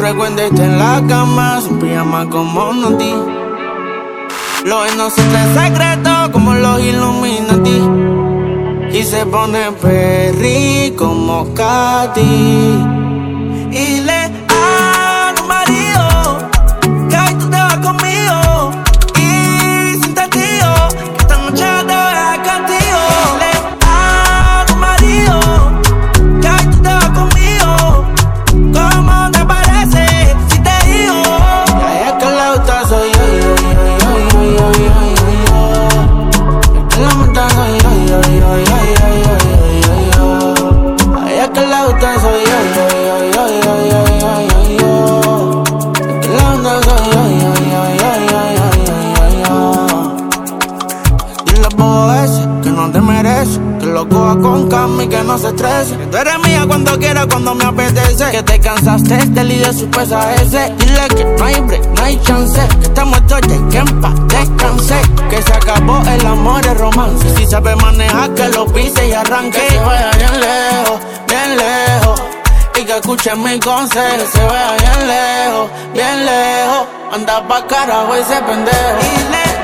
recuerdo esté en la cama, sin pijama como Noti. Lo de nosotros es secreto como los Illuminati. Y se pone perri como Katy. Y le hago un marido, que hoy tú te vas conmigo. Y sin testío, que esta noche te voy a castigo. Y le hago un marido, que hoy tú te vas conmigo. ¿Cómo te parece si te digo? Ya es que la gusta soy yo. Es que la monta soy yo. Ay, es que la gusta soy yo. Es que la onda soy yo. Dile a vos ese que no te merece, que lo coja con calma y que no se estrese. Que tú eres mía cuando quieras, cuando me apetece. Que te cansaste del y de su pesa ese. Dile que no hay break, no hay chance. Que estamos muertos ya que en paz descanse. Que se acabó el amor, el romance. Si sabe manejar, que lo pise y arranque. Que se vaya bien lejos, bien lejos. Y que escuche mi consejo. Que se vaya bien lejos, bien lejos. Anda pa' carajo ese pendejo. Y le